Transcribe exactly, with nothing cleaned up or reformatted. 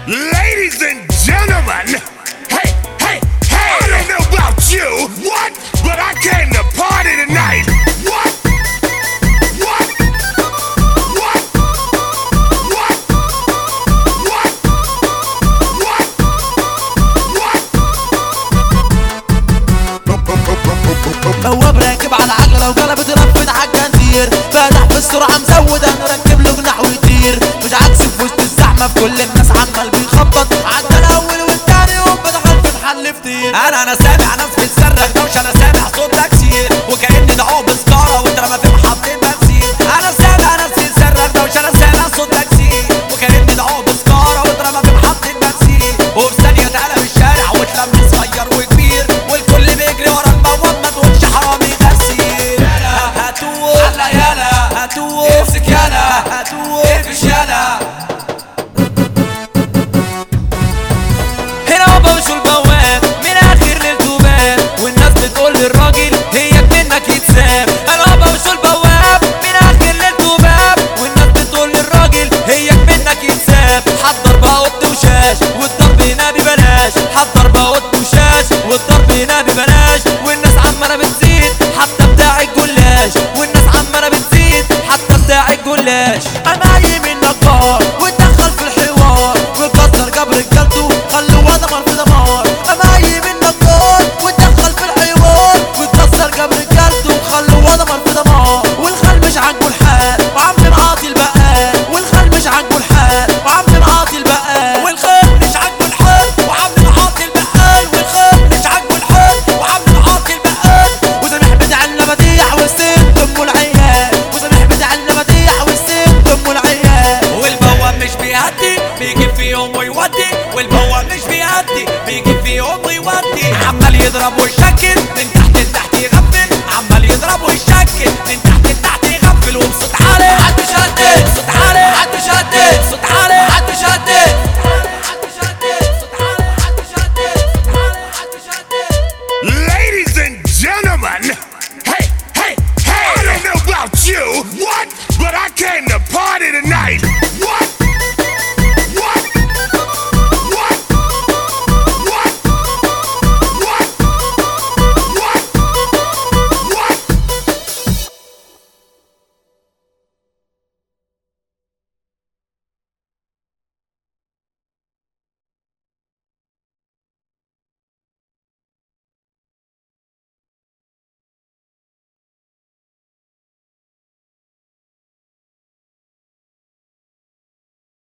Ladies and gentlemen, hey, hey, hey, I don't know about you, what? But I came to party tonight. What? What? What? What? What? What? بواب راكب على عجلة وقلبت رفت عالجنزير، فاتح في السرعة مزود انا راكب له جناح ويطير، مش عكسي في وسط الزحمة في كل الناس عمال بيخبط، عدى الأول والتاني يوم بدخل في محل فطير. أنا أنا سامع ناس بتصرخ دوشة، أنا سامع صوت تاكسي وكأن دعوه بسكارة واترمى في محطة بنزين. أنا سامع ناس بتصرخ دوشة، أنا سامع صوت تاكسي وكأن دعوه بسكارة واترمى في محطة بنزين، وفي ثانية اتقلب الشارع واتلم صغير وكبير والكل بيجري ورا المواب ما تقولش حرامي غسيل. هاتوه حلا يالا، هاتوه امسك يالا، هاتوه اقفش يالا. هنا بوشوا البواب من اخر للتوباب، والناس بتقول للراجل هيك منك يتساب. انا بوشوا البواب من اخر للتوباب، والناس بتقول للراجل هيك منك يتساب. حضر بقى قط وشاش والضرب هنا ببلاش، حضر بقى قط وشاش والضرب هنا ببلاش، والناس عمالة بتزيد حتى بتاع الجلاش، والناس عمالة بتزيد حتى بتاع الجلاش. انا جاي من نجار واتدخل في الحوار وكسر جبر رجالته خلوا دمار في دمار. انا جاي من نجار واتدخل في الحوار وكسر جبر رجالته خلوا دمار في دمار. والخال مش عاجبه الحال وعم معاطي البقال، والخال مش عاجبه الحال وعم معاطي البقال، والخال مش عاجبه الحال وعم معاطي البقال، والخال مش عاجبه الحال وعم معاطي البقال. وسامح بتاع النباتيح والست ام العيال، وسامح بتاع النباتيح والست ام العيال. والبواب مش بيهدي بيجيب في يوم ويودي، والبواب مش بيهدي بيجيب في يوم ويودي، عمال يضرب ويشكل من